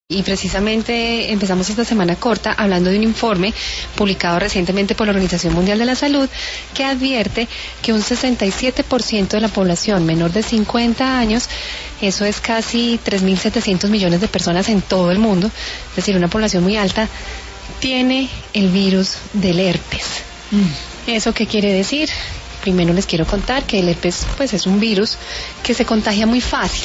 Y precisamente empezamos esta semana corta hablando de un informe publicado recientemente por la Organización Mundial de la Salud que advierte que un 67% de la población menor de 50 años, eso es casi 3.700 millones de personas en todo el mundo, es decir, una población muy alta, tiene el virus del herpes. ¿Eso qué quiere decir? Primero les quiero contar que el herpes pues es un virus que se contagia muy fácil.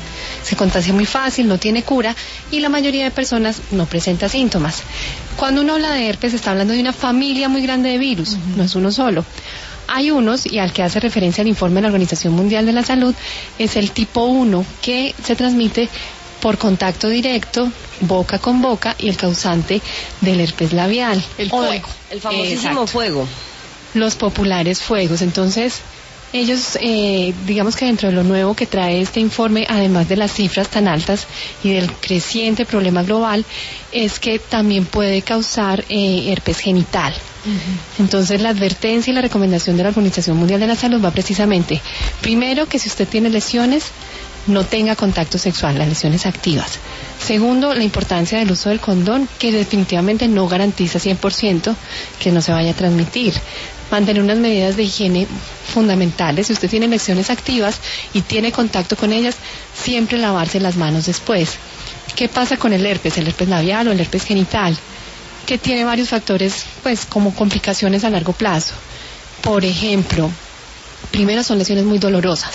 Se contagia muy fácil, no tiene cura y la mayoría de personas no presenta síntomas. Cuando uno habla de herpes está hablando de una familia muy grande de virus, no es uno solo. Hay unos, y al que hace referencia el informe de la Organización Mundial de la Salud, es el tipo 1 que se transmite por contacto directo, boca con boca, y el causante del herpes labial. El fuego. El famosísimo fuego. Los populares fuegos. Entonces, ellos, digamos que dentro de lo nuevo que trae este informe, además de las cifras tan altas y del creciente problema global, es que también puede causar herpes genital. Entonces la advertencia y la recomendación de la Organización Mundial de la Salud va precisamente, primero, que si usted tiene lesiones, no tenga contacto sexual, las lesiones activas. Segundo, la importancia del uso del condón, que definitivamente no garantiza 100% que no se vaya a transmitir. Mantener unas medidas de higiene fundamentales. Si usted tiene lesiones activas y tiene contacto con ellas, siempre lavarse las manos después. ¿Qué pasa con el herpes labial o el herpes genital? Que tiene varios factores, pues, como complicaciones a largo plazo. Por ejemplo, primero, son lesiones muy dolorosas.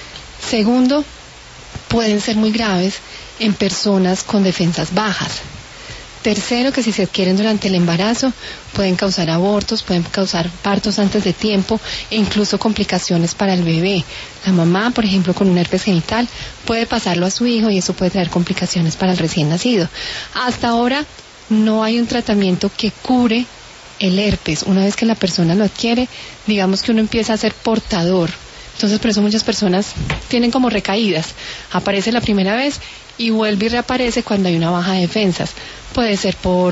Segundo, pueden ser muy graves en personas con defensas bajas. Tercero, que si se adquieren durante el embarazo pueden causar abortos, pueden causar partos antes de tiempo e incluso complicaciones para el bebé. La mamá, por ejemplo, con un herpes genital puede pasarlo a su hijo y eso puede traer complicaciones para el recién nacido. Hasta ahora no hay un tratamiento que cure el herpes. Una vez que la persona lo adquiere, digamos que uno empieza a ser portador. Entonces por eso muchas personas tienen como recaídas. Aparece la primera vez y vuelve y reaparece cuando hay una baja de defensas. Puede ser por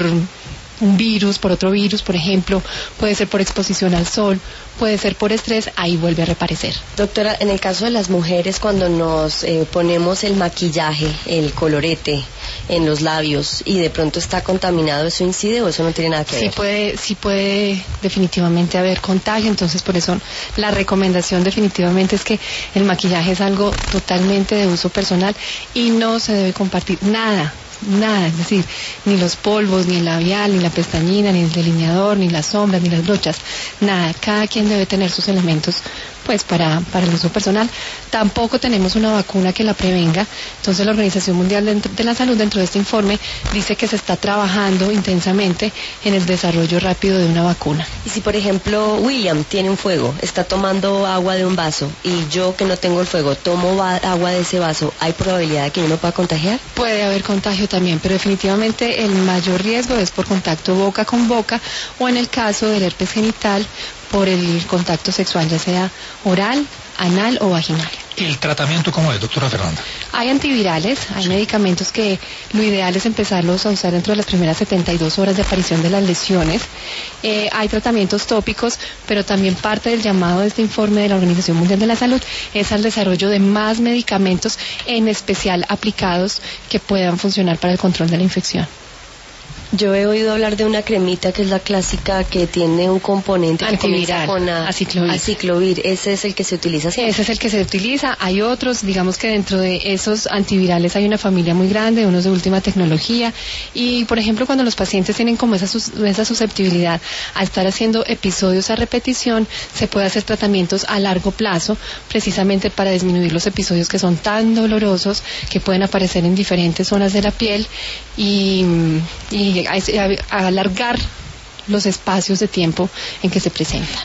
un virus, por otro virus, por ejemplo, puede ser por exposición al sol, puede ser por estrés, ahí vuelve a reaparecer. Doctora, en el caso de las mujeres, cuando nos ponemos el maquillaje, el colorete en los labios y de pronto está contaminado, ¿eso incide o eso no tiene nada que ver? Sí puede definitivamente haber contagio, entonces por eso la recomendación definitivamente es que el maquillaje es algo totalmente de uso personal y no se debe compartir nada, es decir, ni los polvos, ni el labial, ni la pestañina, ni el delineador, ni las sombras, ni las brochas, nada. Cada quien debe tener sus elementos pues para el uso personal. Tampoco tenemos una vacuna que la prevenga, entonces la Organización Mundial de la Salud dentro de este informe dice que se está trabajando intensamente en el desarrollo rápido de una vacuna. Y si por ejemplo William tiene un fuego, está tomando agua de un vaso y yo que no tengo el fuego tomo agua de ese vaso, ¿hay probabilidad de que yo me pueda contagiar? Puede haber contagio también, pero definitivamente el mayor riesgo es por contacto boca con boca o en el caso del herpes genital por el contacto sexual, ya sea oral, anal o vaginal. ¿El tratamiento cómo es, doctora Fernanda? Hay antivirales, hay medicamentos que lo ideal es empezarlos a usar dentro de las primeras 72 horas de aparición de las lesiones. Hay tratamientos tópicos, pero también parte del llamado de este informe de la Organización Mundial de la Salud es al desarrollo de más medicamentos, en especial aplicados, que puedan funcionar para el control de la infección. Yo he oído hablar de una cremita que es la clásica que tiene un componente antiviral, con aciclovir. ¿Ese es el que se utiliza? ¿Sí? Ese es el que se utiliza. Hay otros, digamos que dentro de esos antivirales hay una familia muy grande, unos de última tecnología. Y por ejemplo, cuando los pacientes tienen como esa susceptibilidad a estar haciendo episodios a repetición, se puede hacer tratamientos a largo plazo, precisamente para disminuir los episodios que son tan dolorosos, que pueden aparecer en diferentes zonas de la piel y alargar los espacios de tiempo en que se presentan.